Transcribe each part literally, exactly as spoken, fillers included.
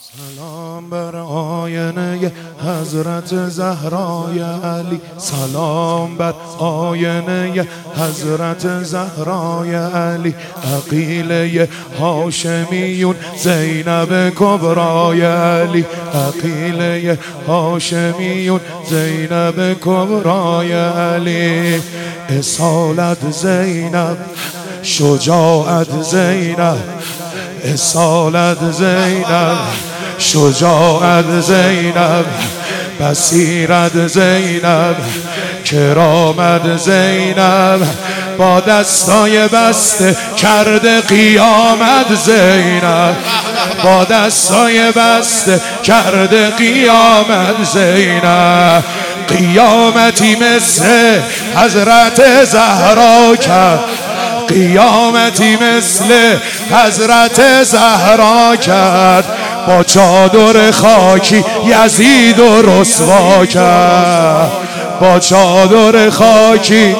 سلام بر آینه حضرت زهرای علی، سلام بر آینه حضرت زهرای علی، عقیله هاشمیون زینب کبرای علی، عقیله هاشمیون زینب کبرای علی، اصالت زینب، شجاعت زینب، اصالت زینب، شجاعت زینب، بصیرت زینب، کرامت زینب، با دستای بسته کرده قیامت زینب، با دستای بسته کرده قیامت زینب، قیامتی مثل حضرت زهرا کرد، قیامتی مثل حضرت زهرا کرد، با چادر خاکی یزید و رسوا کرد، با چادر خاکی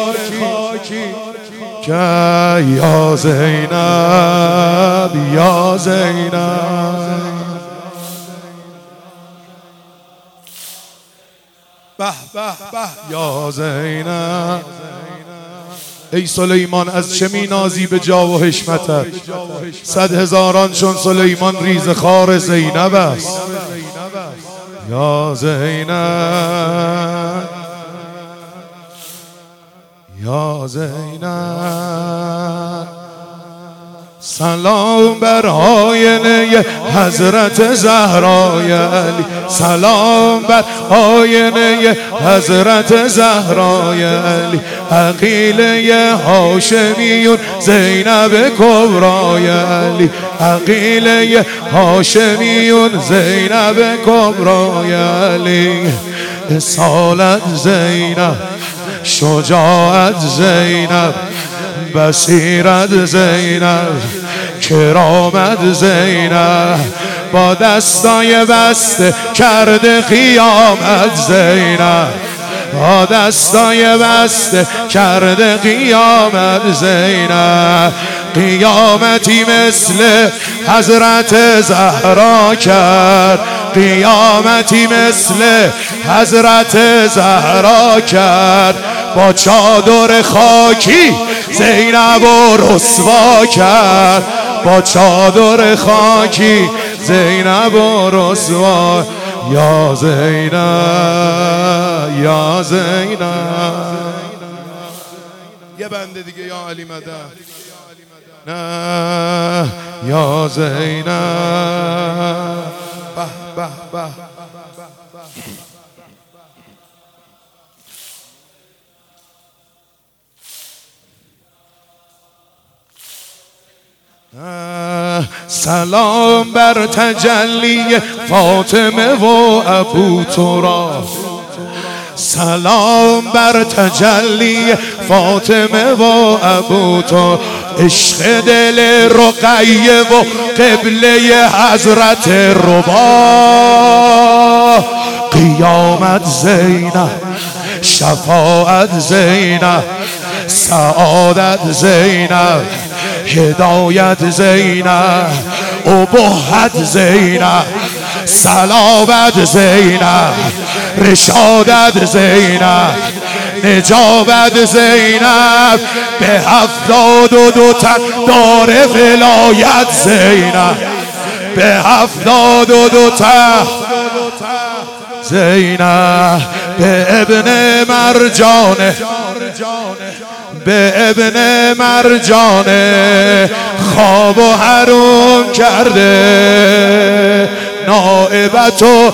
که یا زینب یا زینب. به به به یا زینب. ای سلیمان از چه می نازی به جا و حشمتت؟ صد هزاران چون سلیمان ریز خار زینب است. یا زینب یا زینب. سلام بر آینه حضرت زهرای علی، سلام بر آینه حضرت زهرای علی، عقیله هاشمیون زینب کبرای علی، عقیله هاشمیون زینب کبرای علی، اصالت زینب، شجاعت زینب، بصیرت زینب، کرامت زینب، با دستای بسته کرده قیامت زینب، با دستای بسته کرده قیامت زینب، قیامتی مثل حضرت زهرا کرد، قیامتی مثل حضرت زهرا کرد، با چادر خاکی زینب و رسوا کرد، با چادر خاکی زینب و رسوا. یا زینب یا زینب. یه بنده دیگه یا علی مدد. نه یا زینب. به به به. سلام بر تجلی فاطمه و ابو تراب، سلام بر تجلی فاطمه و ابو تراب، عشق دل رقیه و قبله حضرت ربا، قیامت زینب، شفاعت زینب، سعادت زینب، هدایت زینب، ابهت زینب، صلابت زینب، رشادت زینب، نجابت زینب، به هفتاد و دو تن دار ولایت زینب، به هفتاد و دو تن زینب، به ابن مرجانه، به ابن مرجانه خواب و حروم کرده، نائبت و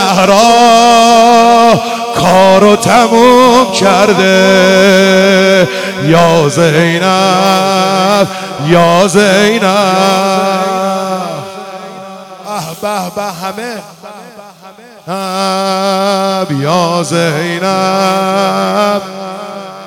زهرا کارو تموم کرده. یا زینب یا زینب. اه به به همه یا زینب.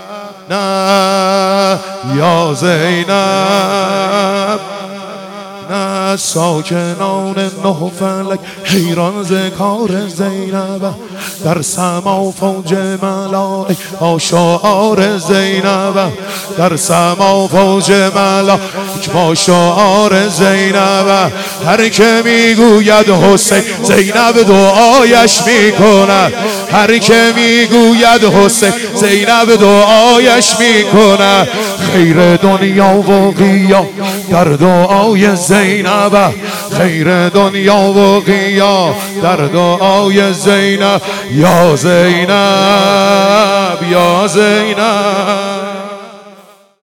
نه یا زینب. نه ساکنان نه فلک حیران ز کار زینب، در سما فوج ملائک آشعار زینب، در سما فوج ملائک با شعار زینب. هر که میگوید حسین زینب دعایش میکند، هر که میگوید حسین زینب دعایش میکند. خیر دنیا و قیام در دعای زینب، خیر دنیا و قیام در دعای زینب. یا زینب یا زینب